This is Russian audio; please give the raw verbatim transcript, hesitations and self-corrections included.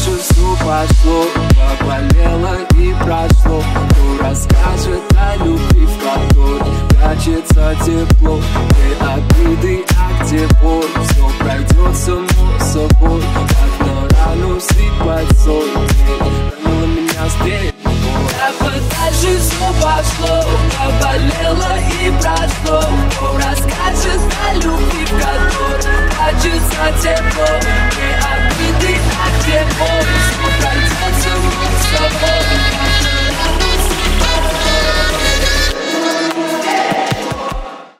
дальше все пошло, поболело и прошло. Кто расскажет о любви, в которой прячется тепло? Где обиды, а где боль? Все пройдет само собой, как на рану сыпать соль. Ранила меня здесь. Так вот дальше все пошло, поболело и прошло. Кто расскажет о любви, в которой прячется тепло?